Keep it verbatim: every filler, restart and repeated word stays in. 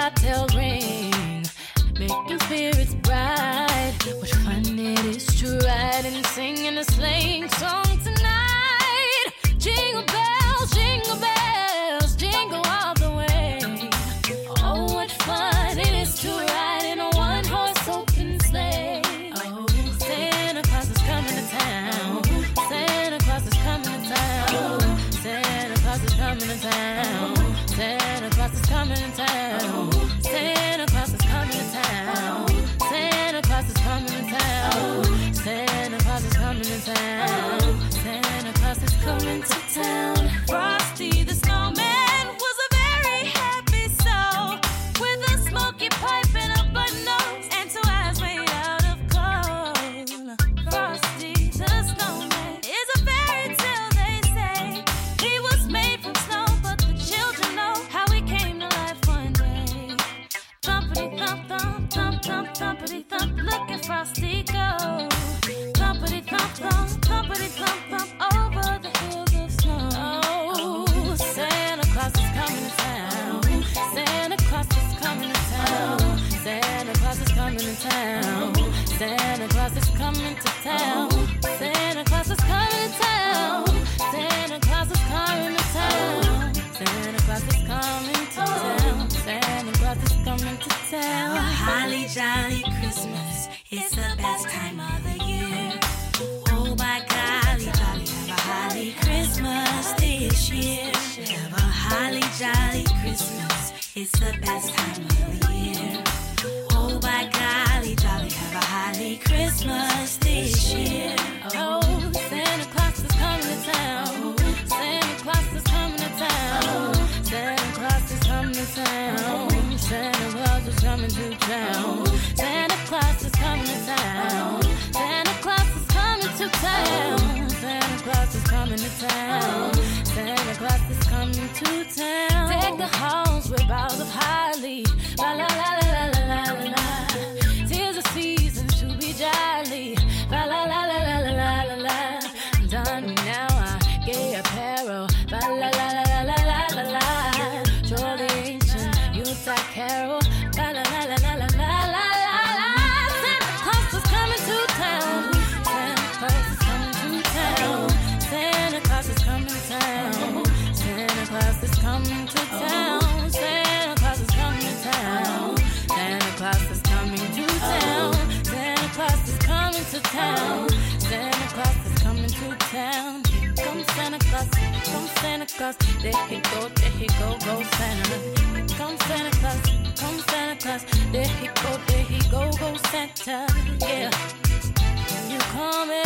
bobtail ring, making spirits bright. What fun it is to ride and sing in a sleighing song tonight. Jingle bells, jingle bells, jingle all the way. Oh, what fun it is to ride in a one-horse open sleigh. Oh, Santa Claus is coming to town. Santa Claus is coming to town. Santa Claus is coming to town. Santa Claus is coming to town. Santa Claus is coming to town. Santa Claus is coming to town. Santa Claus is coming to town. Santa Claus is coming to town. Frosty the snowman was a very happy soul, with a smoky pipe and a button nose and two eyes made out of coal. Frosty the snowman is a fairy tale, they say. He was made from snow, but the children know how he came to life one day. Thumpity thump thump thump thump thumpity thump, look at Frosty go. Thumpity thump thump thumpity thump thump over the hills of snow. Oh, Santa Claus is coming to town. Santa Claus is coming to town. Santa Claus is coming to town. Santa Claus is coming to town. Santa Claus is coming to town. Santa Claus is coming to town. Santa Claus is coming to town. Santa Claus is coming to town. A holly jolly Christmas, it's the best time of the year. Oh my golly jolly, have a holly Christmas this year. Have a holly jolly Christmas, it's the best time of the year. Oh my golly jolly, have a holly Christmas this year. Oh, Santa Claus is coming to town. Santa Claus is coming to town. Santa Claus is coming to town. Santa Claus is coming to town. Santa Claus is coming to town. Santa Claus is coming to town. Santa Claus is coming to town. Santa Claus is coming to town. Take the halls with boughs of holly. La la la la la la la la. Tis a season to be jolly. La la la la la la la la. Done me now, I gay apparel. La la la la la la la la. Jolly ancient Yuletide carol. La la la la la la la la la. Santa Claus is coming to town. Santa Claus is coming to town. Santa Claus is coming to town. Santa Claus is coming to town. Santa Claus is coming to town. Santa Claus is coming to town. Santa Claus is coming to town. Santa Claus is coming to town. Here comes Santa Claus. Here comes Santa Claus. There he go. There he go. Go Santa. Here comes Santa Claus. Here comes Santa Claus. There he go. There he go. Go Santa. Yeah. You coming?